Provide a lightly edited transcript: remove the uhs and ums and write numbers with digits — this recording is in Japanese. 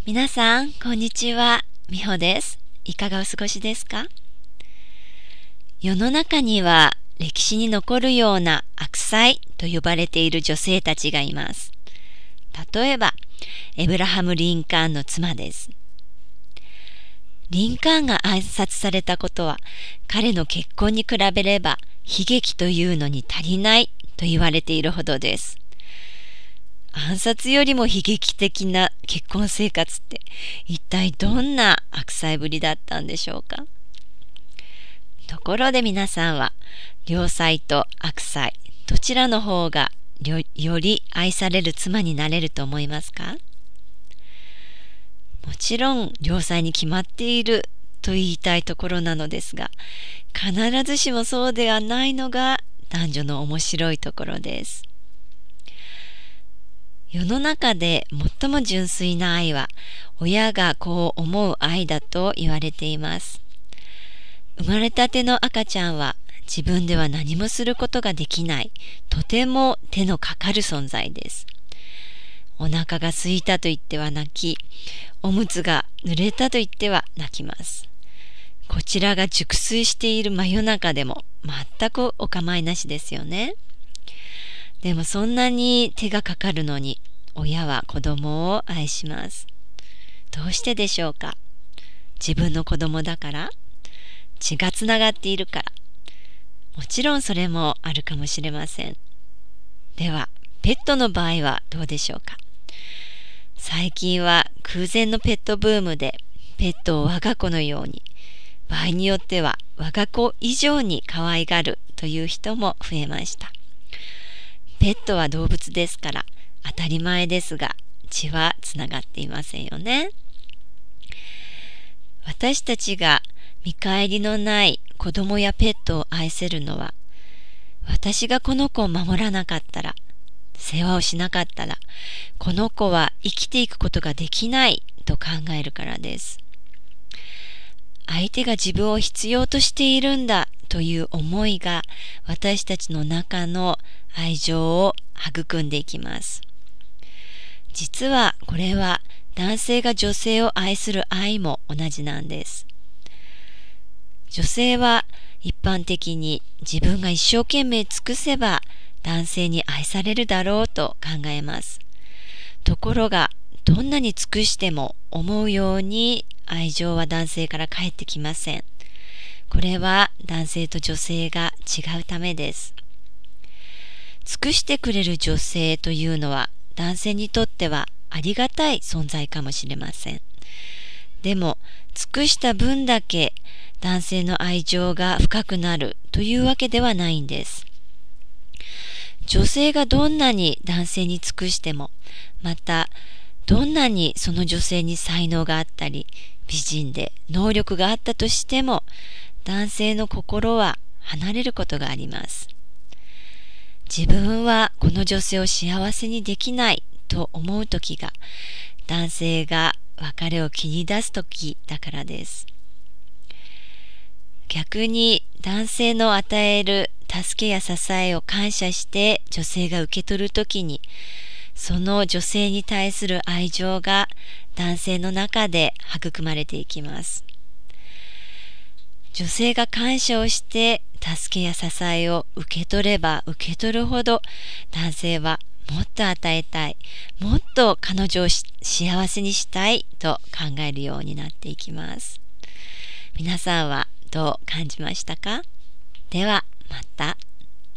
皆さん、こんにちは。みほです。いかがお過ごしですか？世の中には歴史に残るような悪妻と呼ばれている女性たちがいます。例えば、エブラハム・リンカーンの妻です。リンカーンが暗殺されたことは、彼の結婚に比べれば悲劇というのに足りないと言われているほどです。暗殺よりも悲劇的な結婚生活って一体どんな悪妻ぶりだったんでしょうか。ところで皆さんは良妻と悪妻どちらの方がより愛される妻になれると思いますか？もちろん良妻に決まっていると言いたいところなのですが、必ずしもそうではないのが男女の面白いところです。世の中で最も純粋な愛は親が子を思う愛だと言われています。生まれたての赤ちゃんは自分では何もすることができないとても手のかかる存在です。お腹が空いたと言っては泣き、おむつが濡れたと言っては泣きます。こちらが熟睡している真夜中でも全くお構いなしですよね。でもそんなに手がかかるのに親は子供を愛します。どうしてでしょうか？自分の子供だから？血がつながっているから？もちろんそれもあるかもしれません。ではペットの場合はどうでしょうか？最近は空前のペットブームでペットを我が子のように、場合によっては我が子以上に可愛がるという人も増えました。ペットは動物ですから当たり前ですが、血はつながっていませんよね。私たちが見返りのない子供やペットを愛せるのは、私がこの子を守らなかったら、世話をしなかったら、この子は生きていくことができないと考えるからです。相手が自分を必要としているんだという思いが私たちの中の愛情を育んでいきます。実はこれは男性が女性を愛する愛も同じなんです。女性は一般的に自分が一生懸命尽くせば男性に愛されるだろうと考えます。ところがどんなに尽くしても思うように愛情は男性から返ってきません。これは男性と女性が違うためです。尽くしてくれる女性というのは男性にとってはありがたい存在かもしれません。でも尽くした分だけ男性の愛情が深くなるというわけではないんです。女性がどんなに男性に尽くしても、またどんなにその女性に才能があったり美人で能力があったとしても、男性の心は離れることがあります。自分はこの女性を幸せにできないと思う時が、男性が別れを切り出す時だからです。逆に男性の与える助けや支えを感謝して女性が受け取るときに、その女性に対する愛情が男性の中で育まれていきます。女性が感謝をして助けや支えを受け取れば受け取るほど、男性はもっと与えたい、もっと彼女を幸せにしたいと考えるようになっていきます。皆さんはどう感じましたか？ではまた。